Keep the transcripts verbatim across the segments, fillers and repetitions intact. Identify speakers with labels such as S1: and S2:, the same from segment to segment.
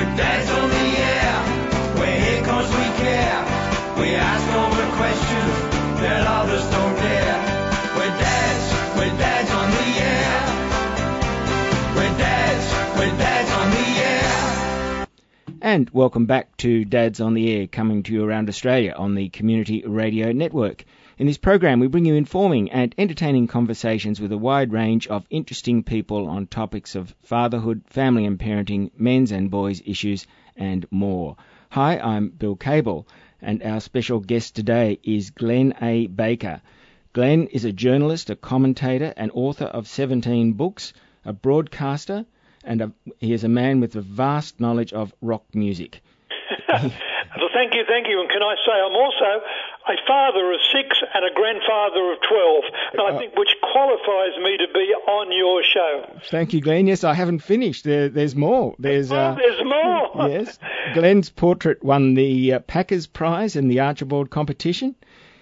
S1: Dad's on the air, we're here 'cause we care. We ask all the questions that others don't dare. We're dads, we're dads on the air. We're dads, we're dads on the air.
S2: And welcome back to Dads on the Air, coming to you around Australia on the Community Radio Network. In this program, we bring you informing and entertaining conversations with a wide range of interesting people on topics of fatherhood, family and parenting, men's and boys' issues, and more. Hi, I'm Bill Cable, and our special guest today is Glenn A. Baker. Glenn is a journalist, a commentator, and author of seventeen books, a broadcaster, and a, he is a man with a vast knowledge of rock music.
S3: Well, thank you, thank you. And can I say I'm also a father of six and a grandfather of twelve, and I think which qualifies me to be on your show.
S2: Thank you, Glenn. Yes, I haven't finished. There, there's more. There's,
S3: oh,
S2: uh,
S3: there's more.
S2: Yes. Glenn's portrait won the uh, Packers Prize in the Archibald competition.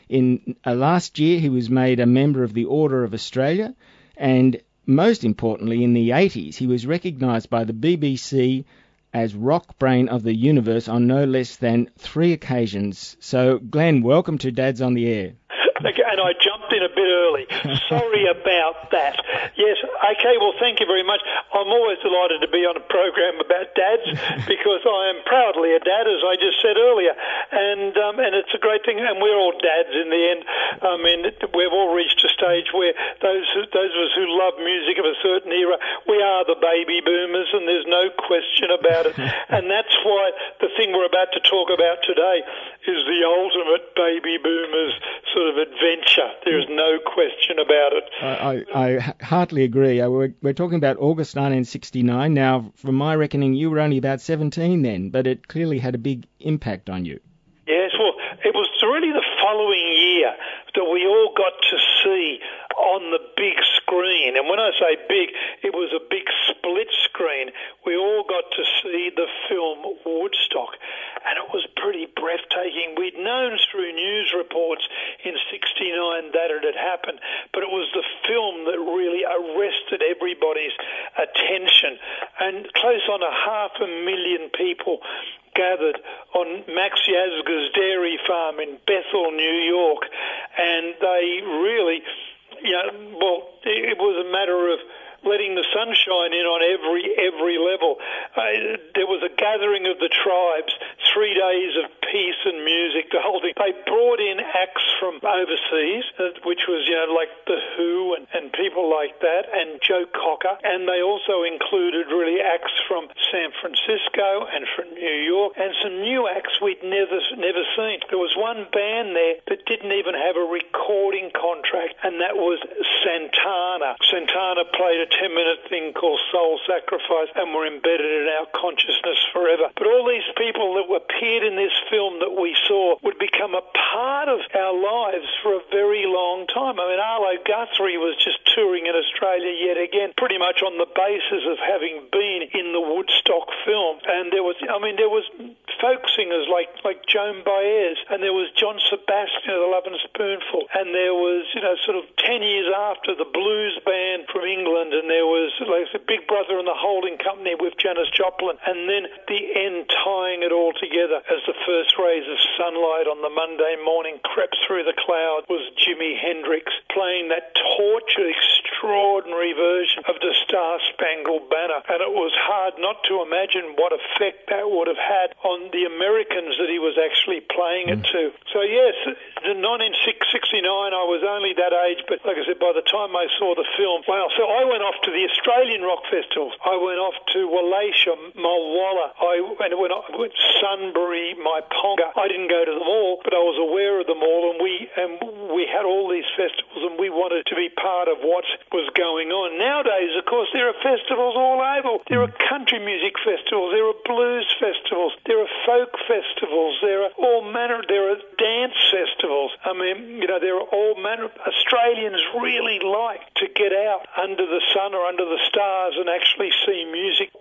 S2: In uh, last year, he was made a member of the Order of Australia, and most importantly, in the eighties, he was recognised by the B B C as Rock Brain of the Universe on no less than three occasions. So, Glenn, welcome to Dads on the Air.
S3: Okay, and I jumped in a bit early. Sorry about that. Yes, okay, well, thank you very much. I'm always delighted to be on a program about dads because I am proudly a dad, as I just said earlier. And um, and it's a great thing, and we're all dads in the end. I mean, we've all reached a stage where those, who, those of us who love music of a certain era, we are the baby boomers, and there's no question about it. And that's why the thing we're about to talk about today is the ultimate baby boomers sort of adventure. There's no question about it.
S2: I, I, I heartily agree. We're, we're talking about August nineteen sixty-nine. Now, from my reckoning, you were only about seventeen then, but it clearly had a big impact on you.
S3: Yes, well, it was really the following year that we all got to see on the big screen. And when I say big, it was a big split screen. We all got to see the film Woodstock, and it was pretty breathtaking. We'd known through news reports in sixty-nine that it had happened, but it was the film that really arrested everybody's attention. And close on a half a million people gathered on Max Yasgur's dairy farm in Bethel, New York, and they really, you know, well, it was a matter of letting the sunshine in on every every level. Uh, there was a gathering of the tribes, three days of peace and music, the whole thing. They brought in acts from overseas, uh, which was, you know, like The Who and, and people like that, and Joe Cocker. And they also included really acts from San Francisco and from New York, and some new acts we'd never never seen. There was one band there that didn't even have a recording contract, and that was Santana. Santana played a ten-minute thing called Soul Sacrifice, and were embedded in our consciousness forever. But all these people that appeared in this film that we saw would become a part of our lives for a very long time. I mean, Arlo Guthrie was just touring in Australia yet again, pretty much on the basis of having been in the Woodstock film. And there was, I mean, there was folk singers like, like Joan Baez, and there was John Sebastian of the Love and Spoonful, and there was, you know, sort of ten years after, the blues band from England, and there was, like I said, Big Brother and the Holding Company with Janis Joplin, and then at the end, tying it all together as the first rays of sunlight on the Monday morning crept through the cloud, was Jimi Hendrix playing that tortured, extraordinary version of the Star Spangled Banner. And it was hard not to imagine what effect that would have had on the Americans that he was actually playing it to. So yes, in nineteen sixty-nine, I was only that age, but like I said, by the time I saw the film, wow. So I went off to the Australian rock festivals. I went off to Wallacia, Mulwala. I went, went, went Sunbury, Myponga. I didn't go to them all, but I was aware of them all, and we and we had all these festivals, and we wanted to be part of what was going on. Nowadays, of course, there are festivals all over. There are country music festivals. There are blues festivals. There are folk festivals. There are all manner. There are dance festivals. I mean, you know, there are all manner. Australians really like to get out under the sun or under the stars and actually see music performed.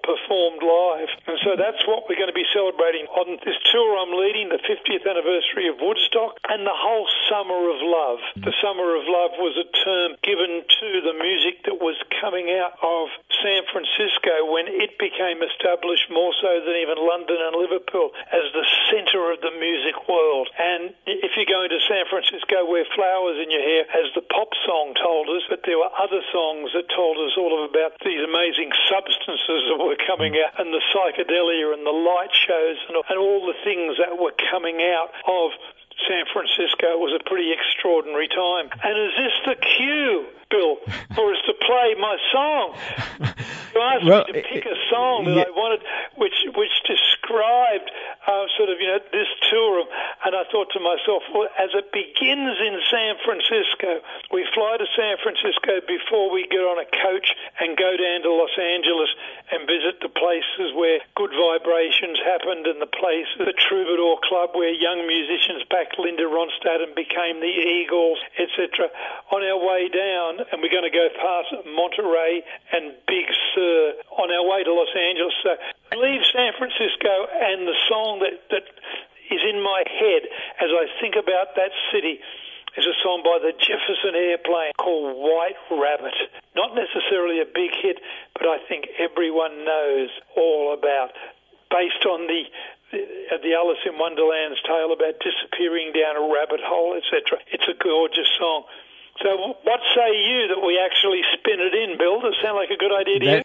S3: performed live. And so that's what we're going to be celebrating on this tour I'm leading, the fiftieth anniversary of Woodstock, and the whole Summer of Love. The Summer of Love was a term given to the music that was coming out of San Francisco when it became established more so than even London and Liverpool as the centre of the music world. And if you go into San Francisco, wear flowers in your hair, as the pop song told us, but there were other songs that told us all about these amazing substances that were coming out, and the psychedelia and the light shows and, and all the things that were coming out of San Francisco. It was a pretty extraordinary time. And is this the cue, Bill, for us to play my song? You asked well, me to pick a song that yeah. I wanted, which which described uh, sort of, you know, this tour. And I thought to myself, well, as it begins in San Francisco, we fly to San Francisco before we get on a coach and go down to Los Angeles and visit the places where good vibrations happened, and the place, the Troubadour Club, where young musicians backed Linda Ronstadt and became the Eagles, et cetera. On our way down, and we're going to go past Monterey and Big Sur on our way to Los Angeles. So leave San Francisco, and the song that, that is in my head as I think about that city is a song by the Jefferson Airplane called White Rabbit. Not necessarily a big hit, but I think everyone knows all about, based on the the, the Alice in Wonderland's tale about disappearing down a rabbit hole, et cetera. It's a gorgeous song. So what say you that we actually spin it in, Bill? Does it sound like a good idea to you?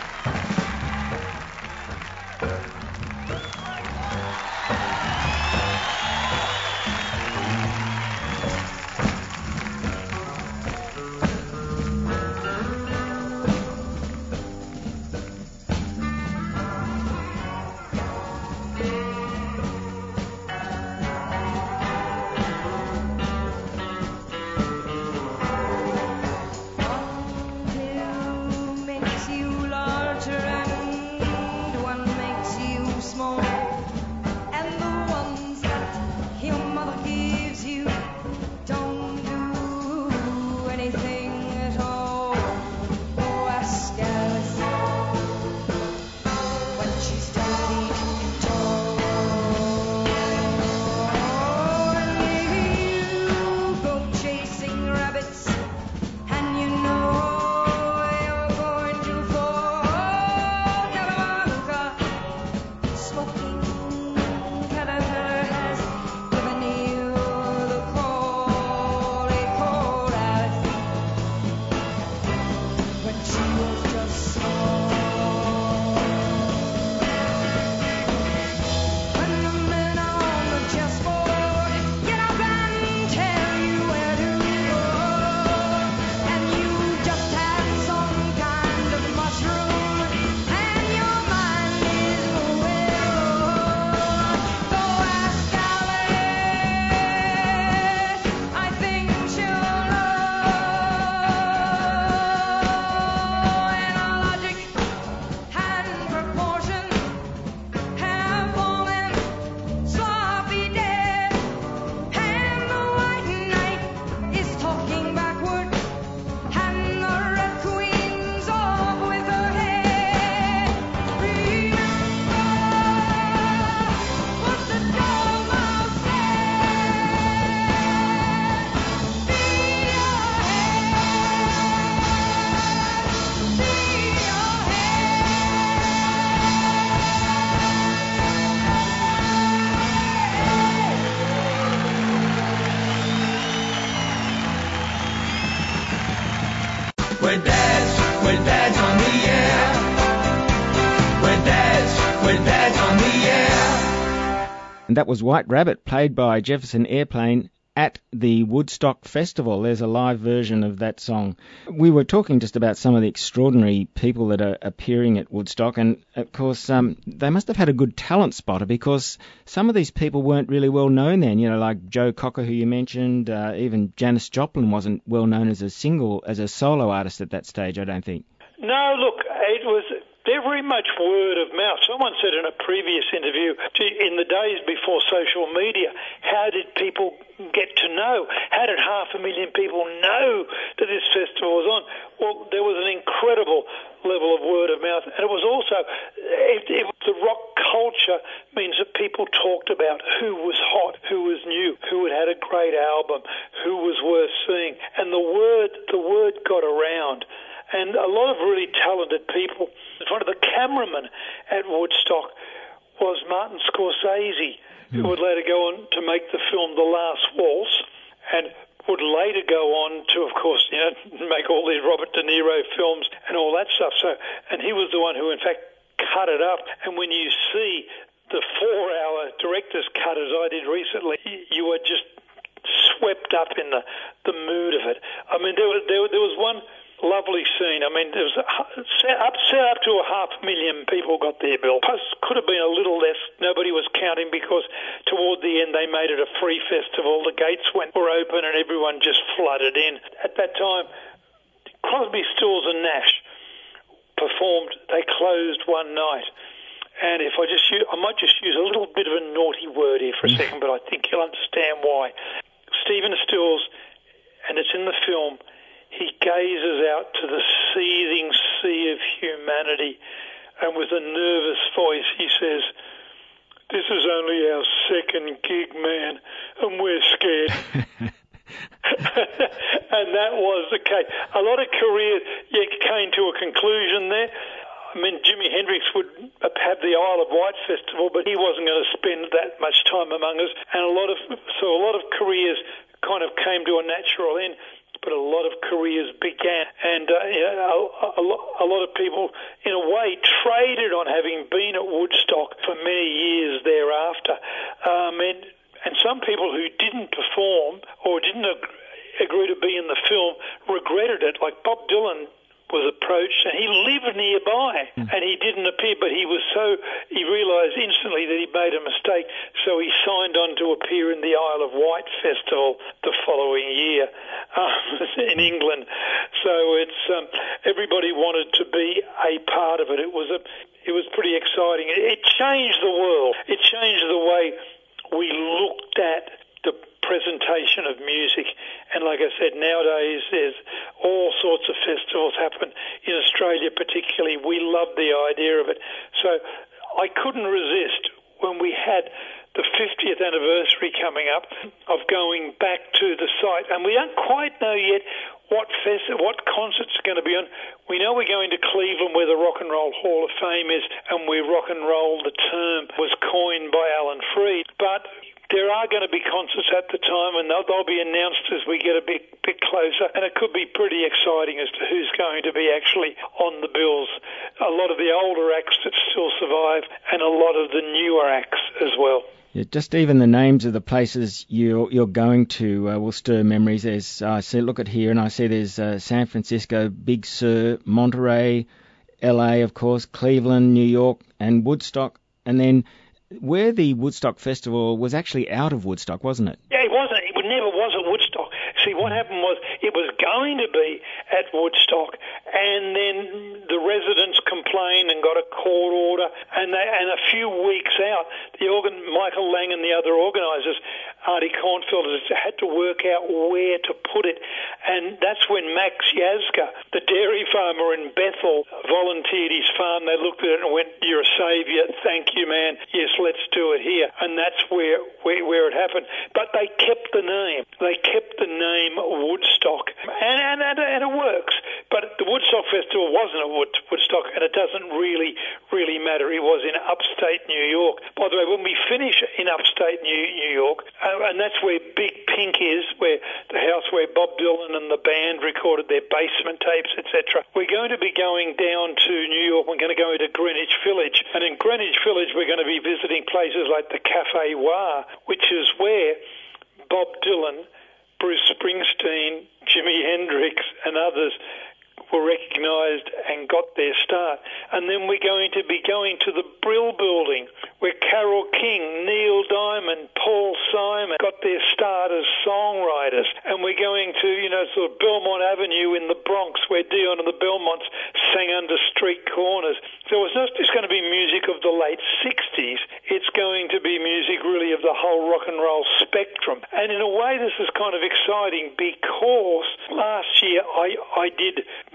S1: We're dads, we're dads on the air. We're dads, we're dads on the air.
S2: And that was White Rabbit, played by Jefferson Airplane at the Woodstock Festival. There's a live version of that song. We were talking just about some of the extraordinary people that are appearing at Woodstock, and of course um, they must have had a good talent spotter, because some of these people weren't really well known then, you know, like Joe Cocker, who you mentioned. Uh, even Janis Joplin wasn't well known as a single, as a solo artist at that stage, I don't think.
S3: No, look, it was very much word of mouth. Someone said in a previous interview, in the days before social media, how did people get to know? How did half a million people know that this festival was on? Well, there was an incredible level of word of mouth, and it was also it, it, the rock culture means that people talked about who was hot, who was new, who had had a great album, who was worth seeing, and the word the word got around. And a lot of really talented people. One of the cameramen at Woodstock was Martin Scorsese, who would later go on to make the film The Last Waltz, and would later go on to, of course, you know, make all these Robert De Niro films and all that stuff. So, and he was the one who, in fact, cut it up. And when you see the four-hour director's cut, as I did recently, you are just swept up in the, the mood of it. I mean, there was, there, there was one lovely scene. I mean, there was a, set up, set up to a half million people got their bill. Plus, could have been a little less. Nobody was counting because toward the end they made it a free festival. The gates went were open and everyone just flooded in. At that time, Crosby, Stills and Nash performed. They closed one night. And if I just use, I might just use a little bit of a naughty word here for a second, but I think you'll understand why. Stephen Stills, and it's in the film, he gazes out to the seething sea of humanity, and with a nervous voice he says, "This is only our second gig, man, and we're scared." And that was the case. A lot of careers yeah, came to a conclusion there. I mean, Jimi Hendrix would have the Isle of Wight festival, but he wasn't going to spend that much time among us, and a lot of so a lot of careers kind of came to a natural end. But a lot of careers began, and uh, you know, a, a, a lot of people, in a way, traded on having been at Woodstock for many years thereafter. Um, and, and some people who didn't perform or didn't ag- agree to be in the film regretted it, like Bob Dylan was approached, and he lived nearby, mm. and he didn't appear, but he was so, he realised instantly that he made a mistake, so he signed on to appear in the Isle of Wight festival the following year um, in England. So it's um, everybody wanted to be a part of it. It was a, it was pretty exciting. It, it changed the world. It changed the way we looked at the presentation of music. And like I said, nowadays there's all sorts of festivals happen in Australia particularly. We love the idea of it. So I couldn't resist when we had the fiftieth anniversary coming up of going back to the site. And we don't quite know yet what fest, what concerts are going to be on. We know we're going to Cleveland where the Rock and Roll Hall of Fame is, and where rock and roll, the term, was coined by Alan Freed. But there are going to be concerts at the time, and they'll, they'll be announced as we get a bit, bit closer, and it could be pretty exciting as to who's going to be actually on the bills. A lot of the older acts that still survive, and a lot of the newer acts as well.
S2: Yeah, just even the names of the places you're, you're going to uh, will stir memories. There's, I uh, see, look at here, and I see there's uh, San Francisco, Big Sur, Monterey, L A, of course, Cleveland, New York, and Woodstock, and then where the Woodstock Festival was actually out of Woodstock, wasn't it?
S3: Yeah, it wasn't. It never was at Woodstock. See, what happened was it was going to be at Woodstock, and then the residents complained and got a court order, and they, and a few weeks out, the organ, Michael Lang and the other organisers, Artie Kornfeld, had to work out where to put it, and that's when Max Yazka, the dairy farmer in Bethel, volunteered his farm. They looked at it and went, "You're a saviour, thank you, man. Yes, let's do it here." And that's where, where, where it happened. But they kept the name. They kept the name Woodstock, and, and, and, and it works. But the Woodstock Festival wasn't at Wood, Woodstock, and it doesn't really, really matter. It was in upstate New York. By the way, when we finish in upstate New, New York, uh, and that's where Big Pink is, where the house where Bob Dylan and the band recorded their basement tapes, et cetera. We're going to be going down to New York. We're going to go to Greenwich Village, and in Greenwich Village, we're going to be visiting places like the Cafe Wha, which is where Bob Dylan, Bruce Springsteen, Jimi Hendrix and others were recognised and got their start. And then we're going to be going to the Brill Building, where Carole King, Neil Diamond, Paul Simon got their start as songwriters. And we're going to, you know, sort of Belmont Avenue in the Bronx, where Dion and the Belmonts sang under street corners. So it's not just going to be music of the late sixties, it's going to be music really of the whole rock and roll spectrum. And in a way this is kind of exciting because last year I, I did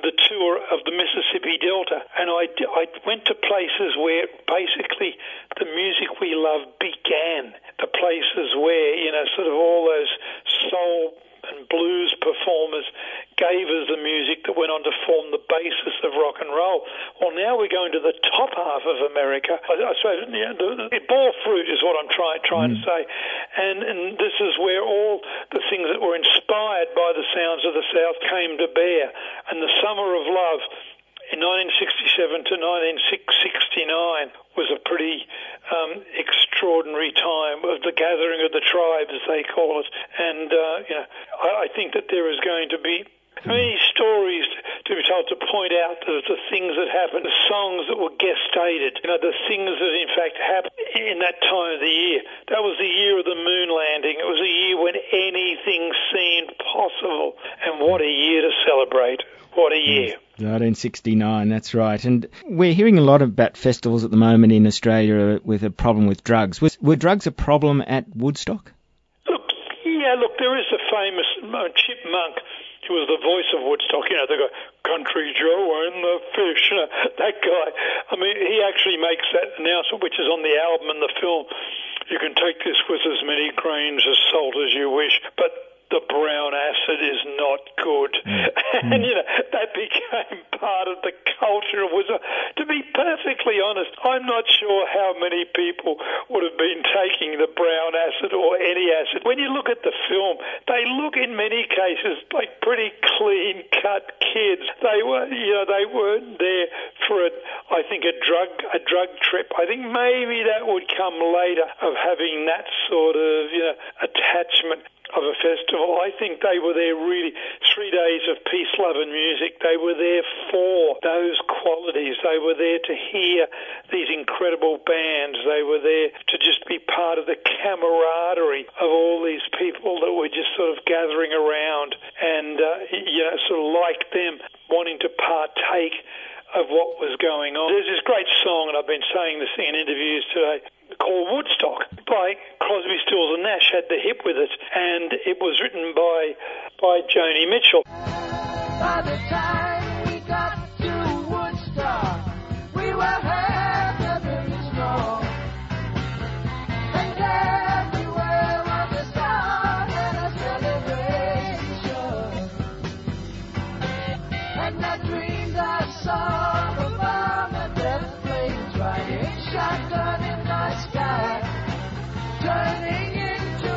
S3: the tour of the Mississippi Delta, and I, I went to places where basically the music we love began, the places where, you know, sort of all those soul and blues performers gave us the music that went on to form the basis of rock and roll. Well, now we're going to the top half of America. I, I suppose, you know, the, the bore fruit is what I'm try, trying mm. to say. And, and this is where all the things that were inspired by the sounds of the South came to bear. And the Summer of Love in nineteen sixty-seven to nineteen sixty-nine was a pretty um, extraordinary time of the gathering of the tribes, as they call it. And, uh, you know, I, I think that there is going to be many stories to be told to point out the, the things that happened, the songs that were gestated, you know, the things that in fact happened in that time of the year. That was the year of the moon landing. It was a year when anything seemed possible. And what a year to celebrate. What a year.
S2: nineteen sixty-nine, that's right. And we're hearing a lot about festivals at the moment in Australia with a problem with drugs. Was, were drugs a problem at Woodstock?
S3: Look, yeah, look, there is a famous uh, Chip Monk, who was the voice of Woodstock, you know, they go, Country Joe and the Fish, you know, that guy. I mean, he actually makes that announcement, which is on the album and the film. You can take this with as many grains of salt as you wish, but the brown acid is not good. Mm. And, you know, that became part of the culture of Woodstock. To be perfectly honest, I'm not sure how many people would have been taking the brown acid or any acid. When you look at the film, they look in many cases like pretty clean-cut kids. They were, you know, they weren't there for, a, I think, a drug a drug trip. I think maybe that would come later of having that sort of, you know, attachment of a festival. I think they were there really three days of peace, love and music. They were there for those qualities. They were there to hear these incredible bands. They were there to just be part of the camaraderie of all these people that were just sort of gathering around and, uh, you know, sort of like them wanting to partake of what was going on. There's this great song, and I've been saying this in interviews today, called Woodstock by Crosby, Stills and Nash, had the hit with it, and it was written by by Joni Mitchell.
S1: By the time we got to Woodstock, we were heavily strong, and everywhere was a song and a celebration, and the dreams I saw were bomb and death flames riding shotgun in the sky, turning into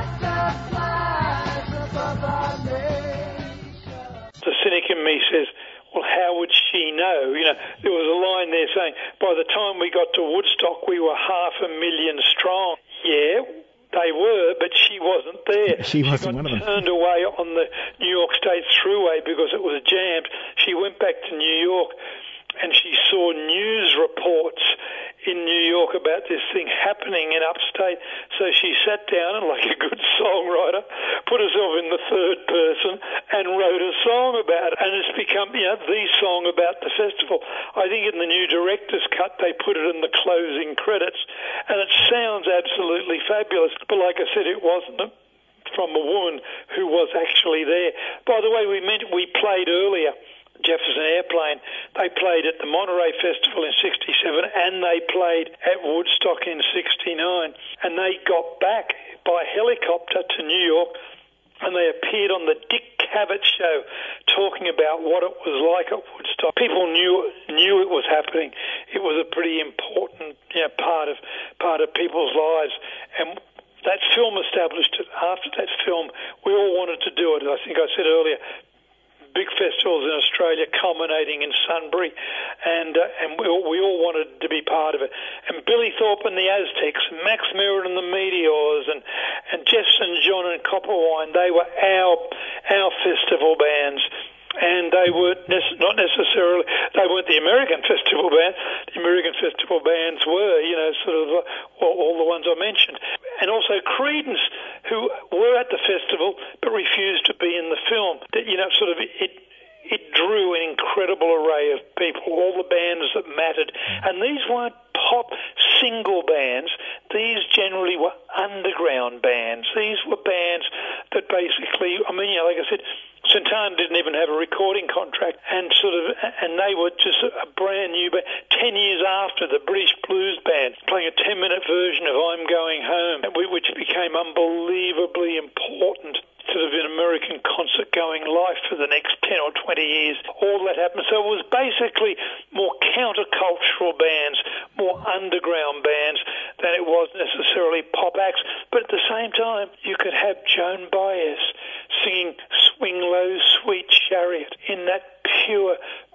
S1: butterflies above our nation.
S3: The cynic in me says, well, how would she know? You know, there was a line there saying, by the time we got to Woodstock, we were half a million strong. Yeah, they were, but she wasn't there.
S2: She wasn't
S3: she got
S2: one of them.
S3: turned away on the New York State Thruway because it was jammed. She went back to New York and she saw news reports in New York about this thing happening in upstate. So she sat down and, like a good songwriter, put herself in the third person and wrote a song about it. And it's become, you know, the song about the festival. I think in the new director's cut, they put it in the closing credits. And it sounds absolutely fabulous. But like I said, it wasn't from a woman who was actually there. By the way, we meant we played earlier Jefferson Airplane. They played at the Monterey Festival in sixty-seven and they played at Woodstock in sixty-nine. And they got back by helicopter to New York and they appeared on the Dick Cavett show talking about what it was like at Woodstock. People knew knew it was happening. It was a pretty important, you know, part of part of people's lives. And that film established it. After that film, we all wanted to do it. I think I said earlier, big festivals in Australia culminating in Sunbury, and uh, and we all, we all wanted to be part of it. And Billy Thorpe and the Aztecs, and Max Merritt and the Meteors, and and Jeff Saint John and Copperwine, they were our our festival bands. And they were nec- not necessarily, they weren't the American festival band. The American festival bands were, you know, sort of uh, all, all the ones I mentioned. And also Creedence, who were at the festival but refused to be in the film. That, you know, sort of it it drew an incredible array of people, all the bands that mattered. And these weren't pop single bands. These generally were underground bands. These were bands that basically, I mean, you know, like I said, Santana didn't even have a recording contract, and sort of, and they were just a brand new band. Ten years after, the British Blues Band playing a ten-minute version of "I'm Going Home," which became unbelievably important sort of in American concert-going life for the next ten or twenty years. All that happened. So it was basically more countercultural bands, more underground bands than it was necessarily pop acts. But at the same time, you could have Joan Baez singing "Swing Low, Sweet Chariot" in that pure,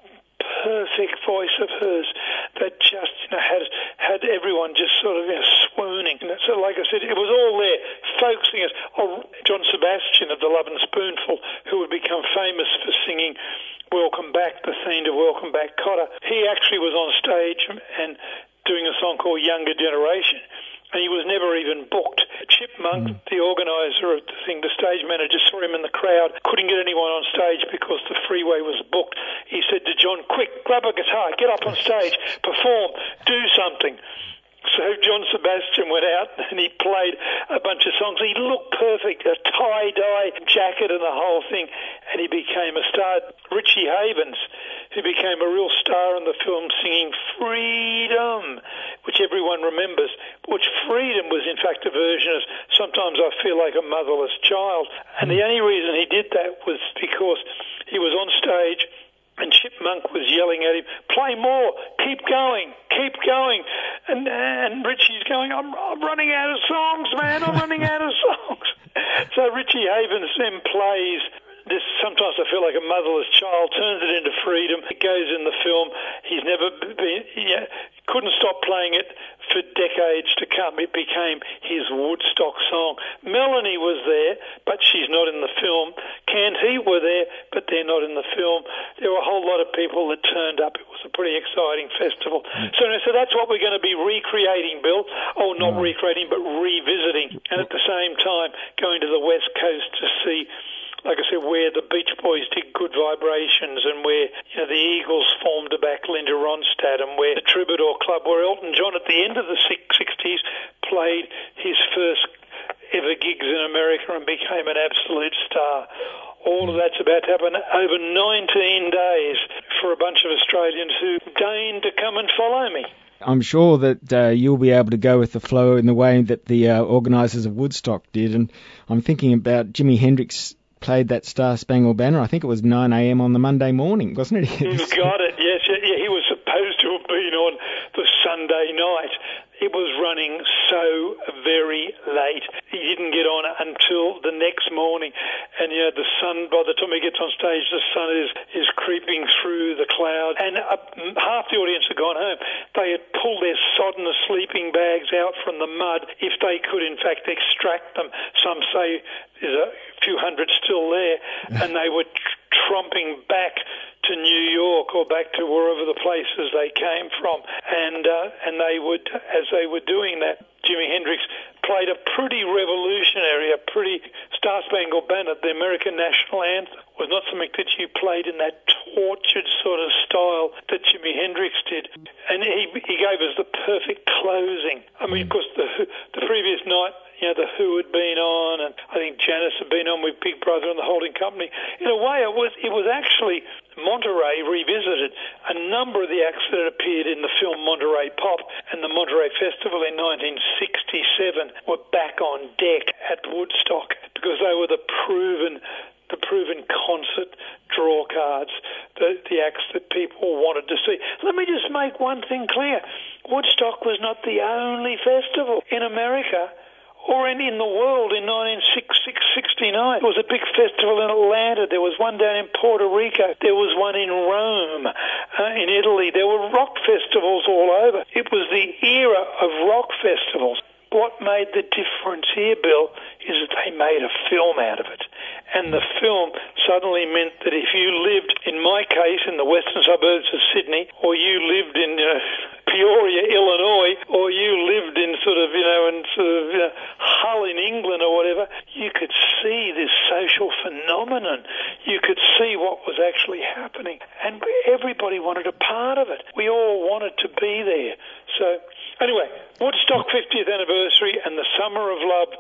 S3: perfect voice of hers that just, you know, had had everyone just sort of, you know, swooning. And so, like I said, it was all there. Folk singers, oh, John Sebastian of the Love and Spoonful, who would become famous for singing "Welcome Back," the theme to "Welcome Back, Kotter." He actually was on stage and doing a song called "Younger Generation," and he was never even booked. Chip Monk, mm. the organiser of the thing, the stage manager, saw him in the crowd, couldn't get anyone on stage because the freeway was booked. He said to John, "Quick, grab a guitar, get up on stage, perform, do something." So John Sebastian went out and he played a bunch of songs. He looked perfect, a tie-dye jacket and the whole thing, and he became a star. Richie Havens, who became a real star in the film, singing "Freedom," which everyone remembers, which "Freedom" was in fact a version of "Sometimes I Feel Like a Motherless Child." And the only reason he did that was because he was on stage and Chip Monk was yelling at him, "Play more, keep going, keep going." And and Richie's going, I'm, I'm running out of songs, man, I'm running out of songs. So Richie Havens then plays this "Sometimes I Feel Like a Motherless Child," turns it into "Freedom." It goes in the film. He's never been, yeah, couldn't stop playing it for decades to come. It became his Woodstock song. Melanie was there, but she's not in the film. Canthe were there, but they're not in the film. There were a whole lot of people that turned up. It was a pretty exciting festival. Mm. So, so that's what we're going to be recreating, Bill. Oh, not mm. recreating, but revisiting. And at the same time, going to the West Coast to see, like I said, where the Beach Boys did Good Vibrations, and where, you know, the Eagles formed to back Linda Ronstadt, and where the Troubadour Club, where Elton John at the end of the sixties played his first ever gigs in America and became an absolute star. All of that's about to happen over nineteen days for a bunch of Australians who deigned to come and follow me.
S2: I'm sure that uh, you'll be able to go with the flow in the way that the uh, organisers of Woodstock did. And I'm thinking about Jimi Hendrix played that Star Spangled Banner. I think it was nine a.m. on the Monday morning, wasn't it?
S3: You've got it, yes. Yeah, he was supposed to have been on the Sunday night. It was running so very late. He didn't get on until the next morning. And, you know, the sun, by the time he gets on stage, the sun is, is creeping through the cloud. And uh, half the audience had gone home. They had pulled their sodden sleeping bags out from the mud, if they could, in fact, extract them. Some say there's a few hundred still there. And they were tr- tromping back to New York or back to wherever the places they came from. And uh, and they would, as they were doing that, Jimi Hendrix played a pretty revolutionary, a pretty Star Spangled Banner, the American national anthem, was not something that you played in that tortured sort of style that Jimi Hendrix did. And he he gave us the perfect closing. I mean, of course, the the previous night, you know, the Who had been on, and I think Janis had been on with Big Brother and the Holding Company. In a way, it was it was actually Monterey revisited. A number of the acts that had appeared in the film Monterey Pop and the Monterey Festival in nineteen sixty-seven were back on deck at Woodstock because they were the proven the proven concert draw cards, the, the acts that people wanted to see. Let me just make one thing clear. Woodstock was not the only festival in America or in, in the world in nineteen sixty-nine. There was a big festival in Atlanta. There was one down in Puerto Rico. There was one in Rome, uh, in Italy. There were rock festivals all over. It was the era of rock festivals. What made the difference here, Bill, is that they made a film out of it. And the film suddenly meant that if you lived, in my case, in the western suburbs of Sydney, or you lived in uh, Peoria, Illinois, or you lived in sort of, you know, in sort of you know, Hull in England or whatever, you could see this social phenomenon. You could see what was actually happening. And everybody wanted a part of it. We all wanted to be there. So, anyway, Woodstock fiftieth anniversary and the Summer of Love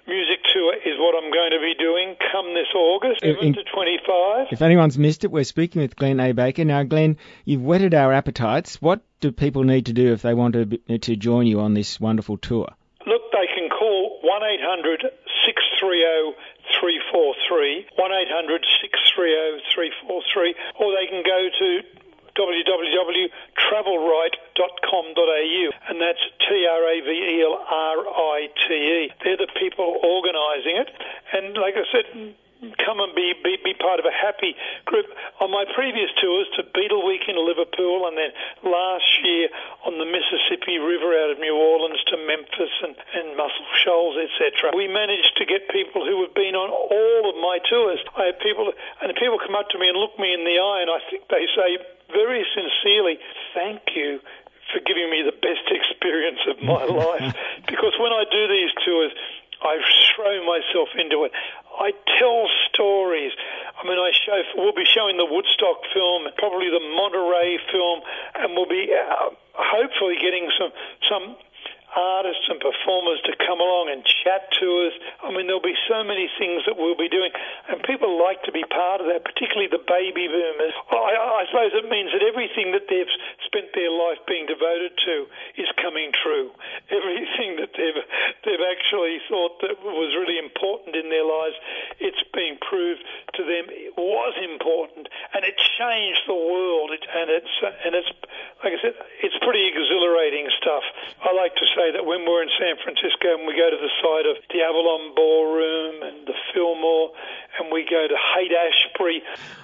S3: music tour is what I'm going to be doing come this August, seven to twenty-five.
S2: If anyone's missed it, we're speaking with Glenn A. Baker. Now, Glenn, you've whetted our appetites. What do people need to do if they want to to join you on this wonderful tour?
S3: Look, they can call one eight hundred six three zero three four three, one eight hundred six three zero three four three, or they can go to w w w dot travel right dot com dot a u, and that's T R A V E L R I T E. They're the people organising it, and like I said, come and be, be be part of a happy group. On my previous tours to Beetle Week in Liverpool, and then last year on the Mississippi River out of New Orleans to Memphis and, and Muscle Shoals, et cetera, we managed to get people who have been on all of my tours. I have people, and people come up to me and look me in the eye, and I think they say very sincerely, "Thank you for giving me the best experience of my life." Because when I do these tours, I throw myself into it. I tell stories. I mean, I show. We'll be showing the Woodstock film, probably the Monterey film, and we'll be uh, hopefully getting some some artists and performers to come along and chat to us. I mean, there'll be so many things that we'll be doing, and people like to be part of that, particularly the baby boomers. I, I suppose it means that everything that they've spent their life being devoted to is coming true. Everything that they've they've actually thought that was really important in their lives, it's being proved to them it was important, and it changed the world. It, and it's and it's like I said, it's pretty exhilarating stuff. I like to say that when we're in San Francisco and we go to the site of the Avalon Ballroom and the Fillmore, and we go to Haight-Ashbury,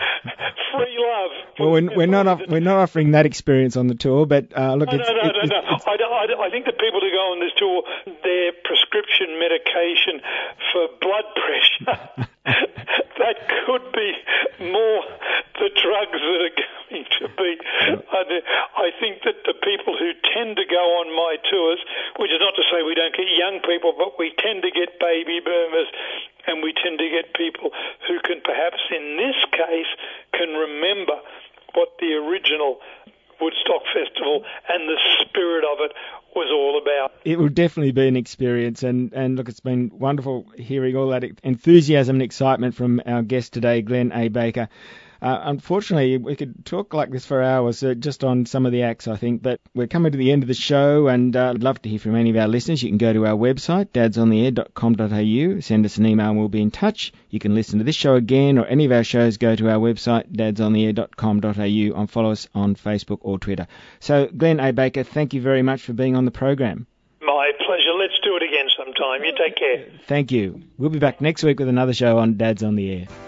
S3: free love.
S2: Well, we're, we're not off, we're not offering that experience on the tour, but uh, look,
S3: no,
S2: it's,
S3: no, no,
S2: it,
S3: no, no.
S2: It's,
S3: I, I, I think the people who go on this tour, their prescription medication for blood pressure, that could be more the drugs that are going to be. I, I think that the people who tend to go on my tours, which is not to say we don't get young people, but we tend to get baby boomers, and we tend to get people who can perhaps, in this case, can remember what the original Woodstock Festival and the spirit of it was all about.
S2: It will definitely be an experience, and, and look, it's been wonderful hearing all that enthusiasm and excitement from our guest today, Glenn A. Baker. Uh, unfortunately, we could talk like this for hours uh, just on some of the acts, I think, but we're coming to the end of the show, and uh, I'd love to hear from any of our listeners. You can go to our website, dads on the air dot com dot a u, send us an email and we'll be in touch. You can listen to this show again or any of our shows, go to our website, dads on the air dot com dot a u, and follow us on Facebook or Twitter. So, Glenn A. Baker, thank you very much for being on the program.
S3: My pleasure. Let's do it again sometime. You take care.
S2: Thank you. We'll be back next week with another show on Dads on the Air.